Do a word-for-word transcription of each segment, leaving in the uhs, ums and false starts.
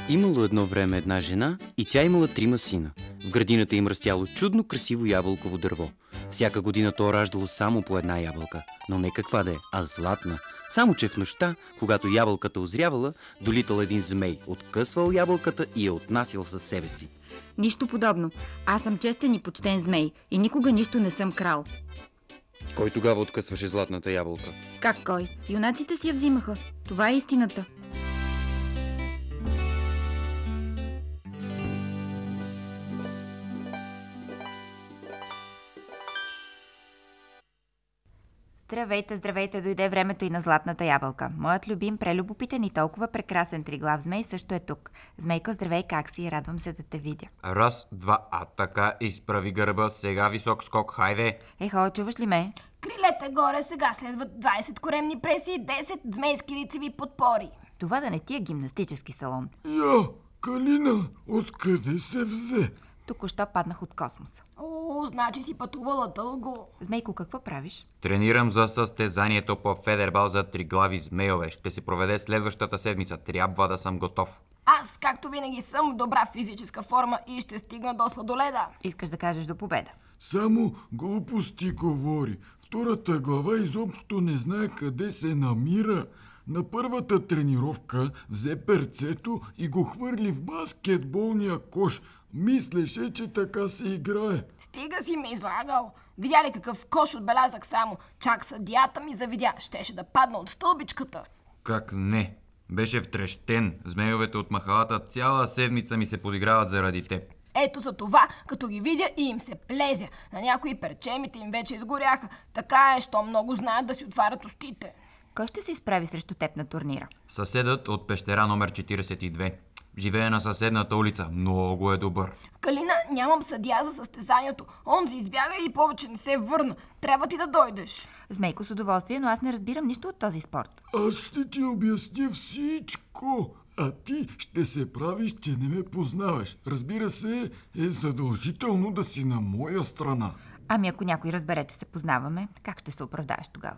Имало едно време една жена и тя имала трима сина. В градината им растяло чудно красиво ябълково дърво. Всяка година то раждало само по една ябълка, но не каква да е, а златна. Само че в нощта, когато ябълката озрявала, долитал един змей, откъсвал ябълката и я отнасял със себе си. Нищо подобно. Аз съм честен и почтен змей и никога нищо не съм крал. Кой тогава откъсваше златната ябълка? Как кой? Юнаците си я взимаха. Това е истината. Здравейте, здравейте, дойде времето и на златната ябълка. Моят любим, прелюбопитен и толкова прекрасен триглав змей също е тук. Змейко, здравей, как си? Радвам се да те видя. Раз, два, а така, изправи гърба, сега висок скок, хайде. Ехо, чуваш ли ме? Крилете горе, сега следват двайсет коремни преси и десет змейски лицеви подпори. Това да не ти е гимнастически салон. Я, Калина, откъде се взе? Току-що паднах от космоса. О, значи си пътувала дълго. Змейко, какво правиш? Тренирам за състезанието по федербал за триглави змейове. Ще се проведе следващата седмица. Трябва да съм готов. Аз, както винаги, съм в добра физическа форма и ще стигна до сладоледа. Искаш да кажеш до победа? Само глупости говори. Втората глава изобщо не знае къде се намира. На първата тренировка взе перцето и го хвърли в баскетболния кош. Мислеше, че така се играе. Стига си ме излагал. Видя ли какъв кош отбелязах само? Чак съдията ми завидя. Щеше да падна от стълбичката. Как не? Беше втрещен. Змейовете от махалата цяла седмица ми се подиграват заради теб. Ето за това, като ги видя и им се плезя. На някои перчемите им вече изгоряха. Така е, що много знаят да си отварят устите. Кой ще се изправи срещу теб на турнира? Съседът от пещера номер четиридесет и две. Живее на съседната улица. Много е добър. Калина, нямам съдия за състезанието. Онзи избяга и повече не се върна. Трябва ти да дойдеш. Змейко, с удоволствие, но аз не разбирам нищо от този спорт. Аз ще ти обясня всичко. А ти ще се правиш, че не ме познаваш. Разбира се, е задължително да си на моя страна. Ами ако някой разбере, че се познаваме, как ще се оправдаеш тогава?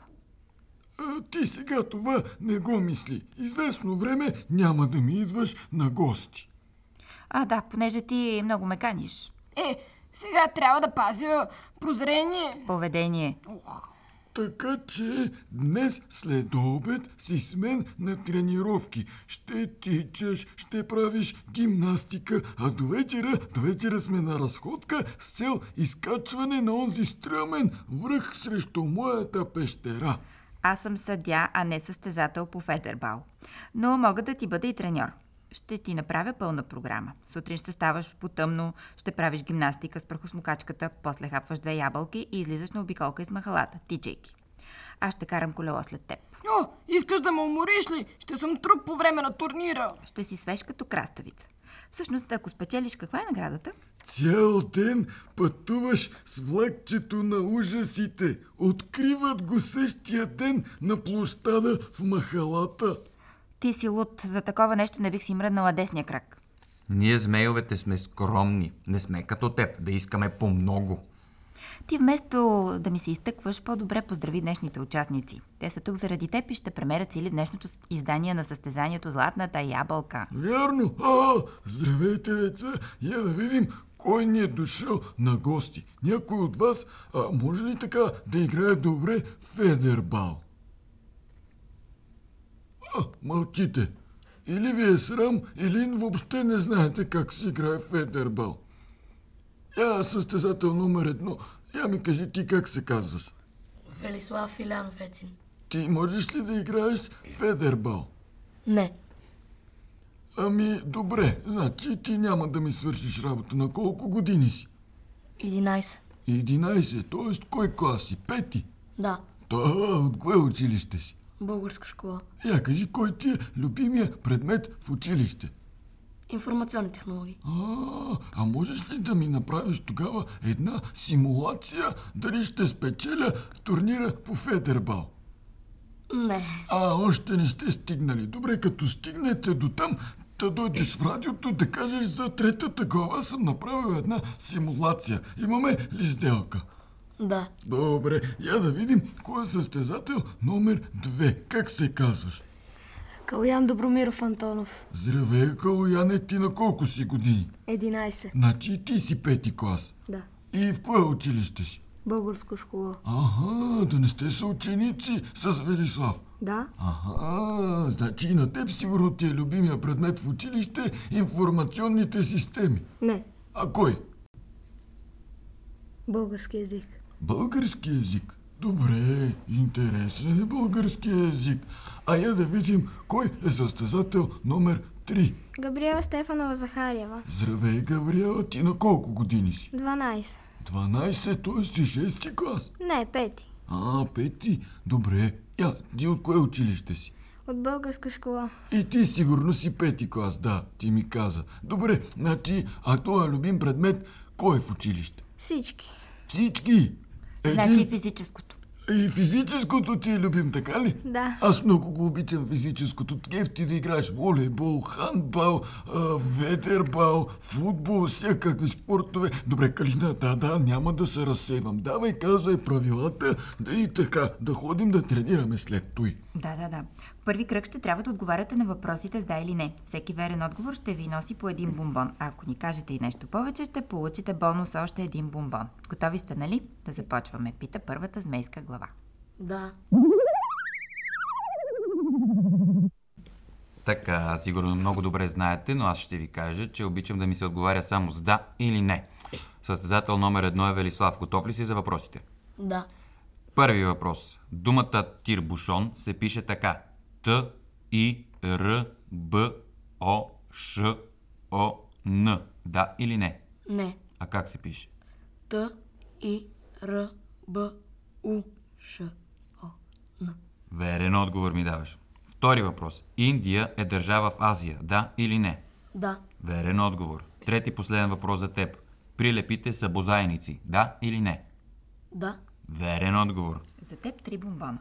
А, ти сега това не го мисли. Известно време няма да ми идваш на гости. А, да, понеже ти много ме каниш. Е, сега трябва да пазя прозрение. Поведение. Ух. Така че днес след обед си с мен на тренировки. Ще тичаш, ще правиш гимнастика, а до вечера, до вечера сме на разходка с цел изкачване на онзи стръмен връх срещу моята пещера. Аз съм съдия, а не състезател по федербал. Но мога да ти бъда и треньор. Ще ти направя пълна програма. Сутрин ще ставаш по-тъмно, ще правиш гимнастика с прахосмокачката, после хапваш две ябълки и излизаш на обиколка из махалата, тичайки. Аз ще карам колело след теб. О, искаш да ме умориш ли? Ще съм труп по време на турнира. Ще си свеж като краставица. Всъщност, ако спечелиш, каква е наградата? Цял ден пътуваш с влакчето на ужасите. Откриват го същия ден на площада в махалата. Ти си луд. За такова нещо не бих си мръднала десния крак. Ние змейовете сме скромни. Не сме като теб, да искаме по-много. Ти вместо да ми се изтъкваш, по-добре поздрави днешните участници. Те са тук заради теб и ще премерят сили в днешното издание на състезанието Златната ябълка. Вярно! А, здравейте, деца! Я да видим кой ни е дошъл на гости. Някой от вас а, може ли така да играе добре федербал? А, мълчите. Или ви е срам, или въобще не знаете как се играе федербал. Я, състезател номер едно, я ми кажи ти как се казваш. Велислав Илянов Ецин. Ти можеш ли да играеш федербал? Не. Ами, добре, значи ти няма да ми свършиш работа. На колко години си? единайсет. единайсет, т.е. кой клас си? Пети? Да. Та, от кое училище си? Българска школа. Я кажи, кой ти е любимия предмет в училище? Информационни технологии. А, а можеш ли да ми направиш тогава една симулация дали ще спечеля турнира по федербал? Не. А, още не сте стигнали. Добре, като стигнете до там, да дойдеш в радиото да кажеш за третата глава съм направил една симулация. Имаме ли сделка? Да. Добре, я да видим кой е състезател номер две. Как се казваш? Калоян Добромиров Антонов. Здравей, Калояне, ти на колко си години? единайсет. Значи и ти си пети клас. Да. И в кое училище си? Българско школа. Аха, да не сте съученици с Велислав. Да. Аха, значи и на теб сигурно ти е любимия предмет в училище информационните системи. Не. А кой? Български език. Български език. Добре, интересен е български език. А я да видим кой е състезател номер три. Габриела Стефанова Захариева. Здравей, Габриела, ти на колко години си? дванайсет. дванайсет, т.е. си шести клас. Не, пети. А, пети. Добре. Я, ти от кое училище си? От българска школа. И ти сигурно си пети клас, да, ти ми каза. Добре, значи, а твоя любим предмет, кой е в училище? Всички. Всички. Значи и физическото. И физическото ти е любим, така ли? Да. Аз много го обичам физическото. Кеф ти да играеш волейбол, хандбал, а, ветербал, футбол, всякакви спортове. Добре, Калина, да, да, няма да се разсейвам. Давай, казвай правилата, да и така, да ходим да тренираме след той. Да, да, да. В първи кръг ще трябва да отговаряте на въпросите с да или не. Всеки верен отговор ще ви носи по един бомбон. А ако ни кажете и нещо повече, ще получите бонус още един бомбон. Готови сте, нали? Да започваме. Пита първата змейска глава. Да. Така, сигурно много добре знаете, но аз ще ви кажа, че обичам да ми се отговаря само с да или не. Състезател номер едно е Велислав. Готов ли си за въпросите? Да. Първи въпрос. Думата тирбушон се пише така. Т, И, Р, Б, О, Ш, О, Н. Да или не? Не. А как се пише? Т, И, Р, Б, У, Ш, О, Н. Верен отговор ми даваш. Втори въпрос. Индия е държава в Азия. Да или не? Да. Верен отговор. Трети последен въпрос за теб. Прилепите са бозайници. Да или не? Да. Верен отговор. За теб три бомбона.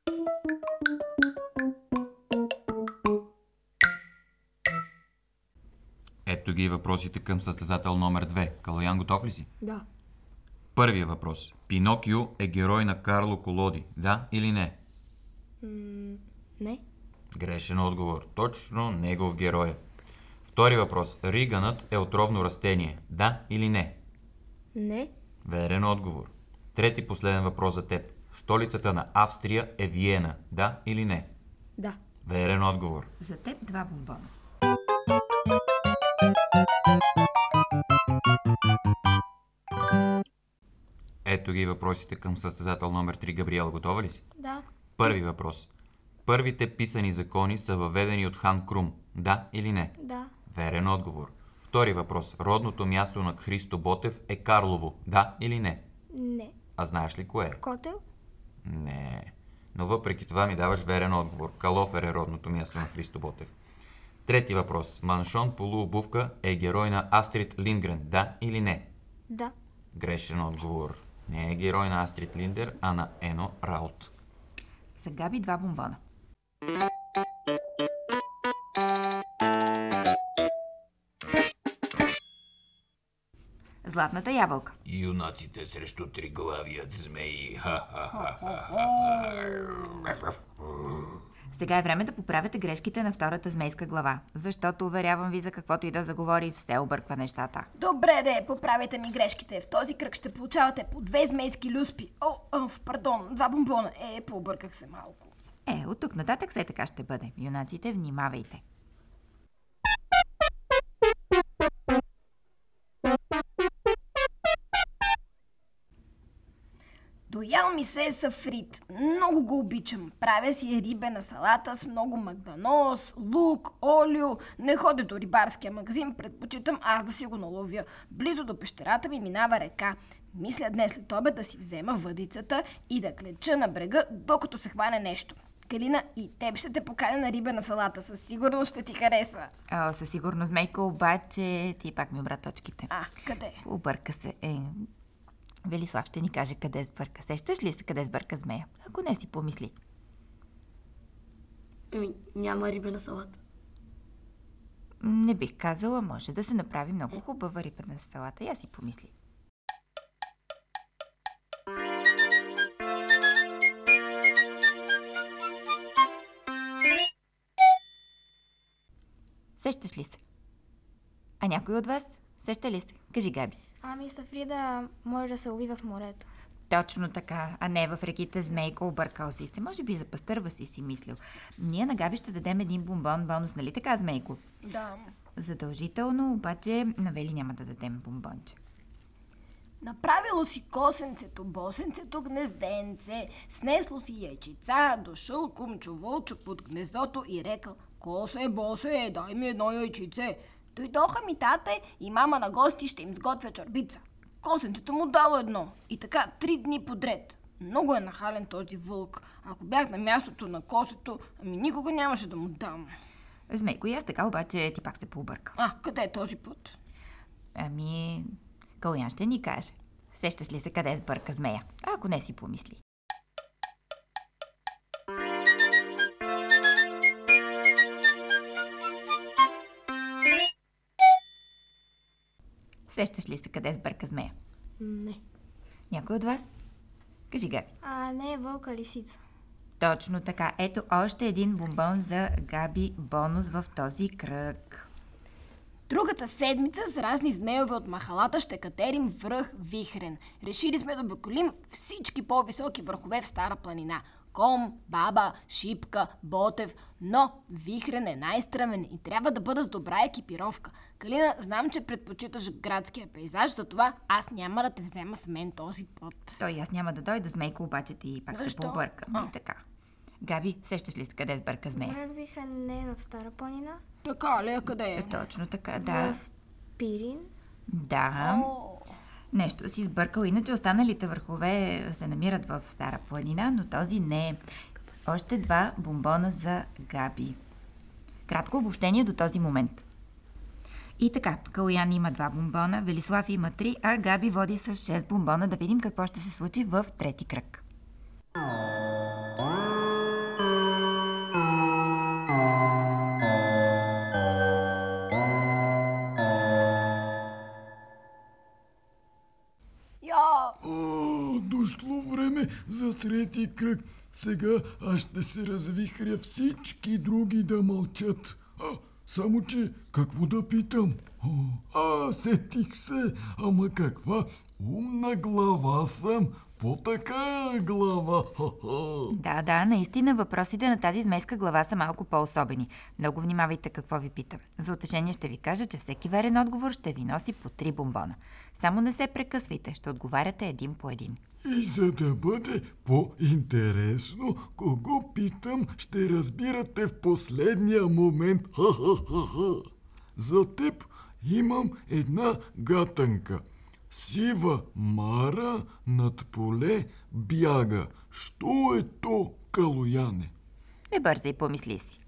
Ето ги въпросите към състезател номер две. Калоян, готов ли си? Да. Първия въпрос. Пинокио е герой на Карло Колоди. Да или не? Не. Грешен отговор. Точно негов герой. Втори въпрос. Риганът е отровно растение. Да или не? Не. Верен отговор. Трети последен въпрос за теб. Столицата на Австрия е Виена. Да или не? Да. Верен отговор. За теб два бомбона. Ето ги въпросите към състезател номер три. Габриела, готова ли си? Да. Първи въпрос. Първите писани закони са въведени от хан Крум. Да или не? Да. Верен отговор. Втори въпрос. Родното място на Христо Ботев е Карлово. Да или не? Не. А знаеш ли кое е? Котел? Не. Но въпреки това ми даваш верен отговор. Калофер е родното място на Христо Ботев. Трети въпрос. Маншон полуобувка е герой на Астрид Линдгрен. Да или не? Да. Грешен отговор. Не е герой на Астрид Линдер, а на Ено Раут. За Габи два бомбона. Златната ябълка. Юнаците срещу триглавият змей. Сега е време да поправяте грешките на втората змейска глава, защото, уверявам ви, за каквото и да заговори, все обърква нещата. Добре, де, поправете ми грешките. В този кръг ще получавате по две змейски люспи. О, оф, пардон, два бомбона. Е, пообърках се малко. Е, от тук нататък все така ще бъде. Юнаците, внимавайте. Доял ми се сафрит. Много го обичам. Правя си рибена салата с много магданос, лук, олио. Не ходя до рибарския магазин, предпочитам аз да си го наловя. Близо до пещерата ми минава река. Мисля днес след обед да си взема въдицата и да клеча на брега, докато се хване нещо. Калина, и теб ще те поканя на рибена салата. Със сигурност ще ти хареса. О, със сигурност, Змейка, обаче ти пак ми обра точките. А, къде? Обърка се. Е, Велислав ще ни каже къде сбърка. Сещаш ли се къде сбърка змея? Ако не си помисли. Ами, няма рибена салата. Не бих казала, може да се направи много хубава рибена салата. Я си помисли. Сещаш ли се? А някой от вас? Сеща ли се? Кажи, Габи. Ами Сафрида може да се лови в морето. Точно така, а не в реките Змейко, объркал си се. Може би за пастърва си си мислил. Ние на Габи ще дадем един бомбон бонус, нали така, Змейко? Да. Задължително, обаче на Вели няма да дадем бомбонче. Направило си косенцето, босенцето гнезденце, снесло си яйчица, дошъл кумчо вълчо под гнездото и рекал: косе, босе, дай ми едно яйчице. Дойдоха ми тате и мама на гости, ще им сготвя чорбица. Косенцето му дало едно и така три дни подред. Много е нахален този вълк. Ако бях на мястото на косето, ами никога нямаше да му дам. Змейко, и аз така, обаче ти пак се пообърка. А, къде е този път? Ами, Калуян ще ни каже. Сещаш ли се къде сбърка змея? Ако не си помисли. Сещаш ли се къде сбърка змея? Не. Някой от вас? Кажи, Габи. А не е вълка, лисица. Точно така. Ето още един бомбон за Габи, бонус в този кръг. Другата седмица с разни змееве от махалата ще катерим връх Вихрен. Решили сме да обиколим всички по-високи върхове в Стара планина. Ком, Баба, Шипка, Ботев, но Вихрен е най-стръмен и трябва да бъда с добра екипировка. Калина, знам, че предпочиташ градския пейзаж, затова аз няма да те взема с мен този път. Той аз няма да дойда, Змейко, обаче ти пак Защо? се пообъркам. А. И така. Габи, сещаш ли се къде сбърка змея? Връх Вихрен не е в Стара планина. Така ли? А къде е? Е, точно така, да. В Пирин. Да. О, Нещо си сбъркал, иначе останалите върхове се намират в Стара планина, но този не е. Още два бомбона за Габи. Кратко обобщение до този момент. И така, Калуян има два бомбона, Велислав има три, а Габи води с шест бомбона. Да видим какво ще се случи в трети кръг. я! О, дошло време за трети кръг. Сега аз ще се развихря, всички други да мълчат. А, само че, какво да питам? О, а, сетих се, ама каква умна глава съм. По-така глава. Ха-ха. Да, да, наистина въпросите на тази змейска глава са малко по-особени. Много внимавайте какво ви питам. За утешение ще ви кажа, че всеки верен отговор ще ви носи по три бомбона. Само не се прекъсвайте, ще отговаряте един по един. И за да бъде по-интересно, кого питам, ще разбирате в последния момент. Ха-ха-ха-ха. За теб имам една гатанка. Сива Мара над поле бяга. Що е то, Калуяне? Не бързай, помисли си.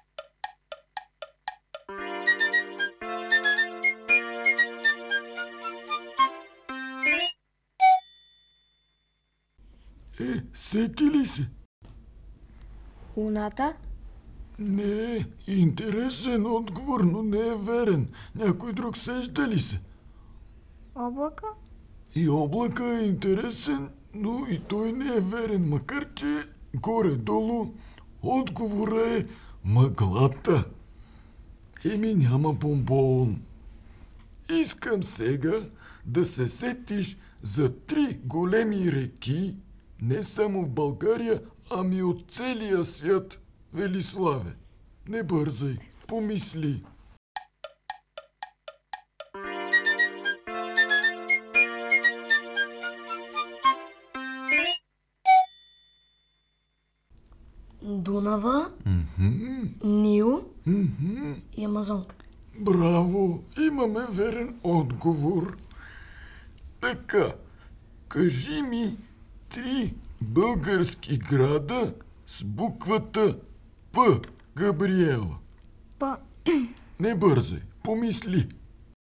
Е, сети ли се? Луната. Не, интересен отговор, но не е верен. Някой друг сеща ли се? Облака. И облака е интересен, но и той не е верен, макар че горе-долу отговора е мъглата. Еми няма бомбон. Искам сега да се сетиш за три големи реки, не само в България, ами от целия свят, Велиславе. Не бързай, помисли. Дунава, Нил и Амазонка. Браво! Имаме верен отговор. Така, кажи ми три български града с буквата П, Габриела. П. Не бързай, помисли.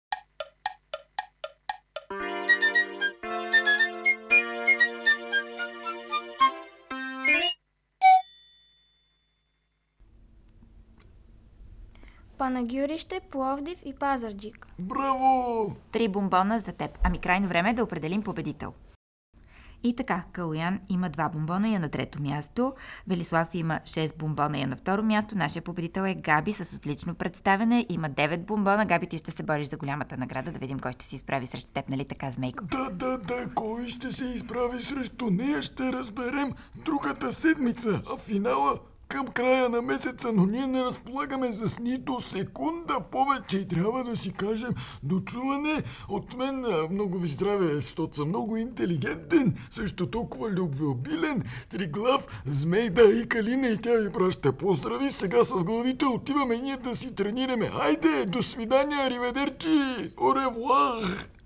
Панагюрище, Пловдив и Пазарджик. Браво! Три бомбона за теб. Ами крайно време е да определим победител. И така, Калоян има два бомбона и е на трето място. Велислав има шест бомбона и е на второ място. Нашия победител е Габи с отлично представене. Има девет бомбона. Габи, ти ще се бориш за голямата награда. Да видим кой ще се изправи срещу теб, нали така, Змейко? Да, да, да, кой ще се изправи срещу нея, ще разберем другата седмица, а финала към края на месеца, но ние не разполагаме с нито секунда повече и трябва да си кажем дочуване. От мен много ви здраве, защото съм много интелигентен, също толкова любвеобилен, триглав, Змейда и Калина, и тя ви праща поздрави. Сега с главите отиваме ние да си тренираме. Айде, до свидания, ариведерчи, оревуар!